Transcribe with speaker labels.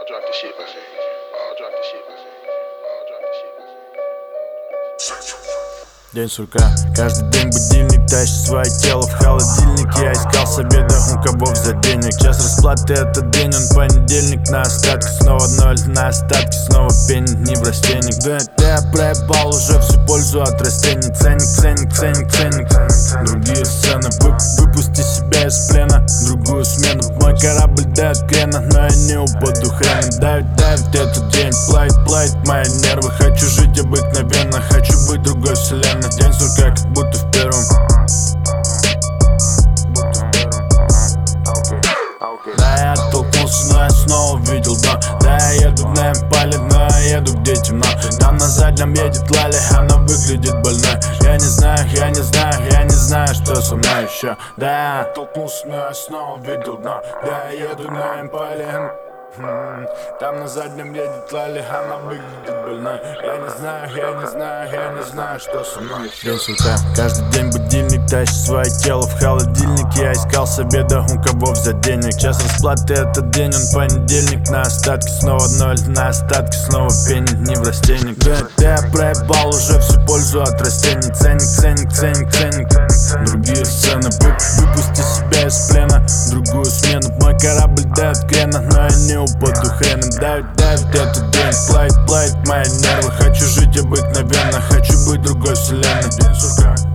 Speaker 1: drop the shit, my nigga. I'll drop the shit, my nigga. I'll drop the shit, my nigga.
Speaker 2: День сурка, каждый день будильник тащит свое тело в холодильник. Я искал себе у кого взять денег. Час расплаты, этот день, он понедельник. На остатке снова ноль, на остатке снова пенни, не в растенник. Да я проебал уже всю пользу от растений. Ценник, ценник, ценник, ценник. Другие сцены, выпусти себя из плена. Другую смену, мой корабль дает крена. Но я не упаду хреном. Давит этот день, плавит мои нервы. Хочу жить обыкновенно, хочу быть другой вселенной. День сурка, как будто в первом. Да, я оттолкнулся, но я снова видел дно. Да, я еду на импале, но я еду где темно. Там на заднем едет Лали, она выглядит больной. Я не знаю, что со мной еще. Да, я оттолкнулся, но я снова видел дно. Да, я еду на импале. Там на заднем едет Лали, она выглядит больной. Я не знаю, что со мной. День сурка, каждый день будильник тащит свое тело в холодильник. Я искал себе у кого взять денег. Час расплаты, этот день, он понедельник. На остатке снова ноль, на остатке снова пенни, не в растенник. Да я проебал уже всю пользу от растений. Ценник, ценник, ценник, ценник. Другие сцены, выпусти себя из плена. Другую смену, мой корабль дает крена. Но я не упаду хреном. Давит этот день, плавит мои нервы. Хочу жить обыкновенно, хочу быть другой вселенной. День сурка.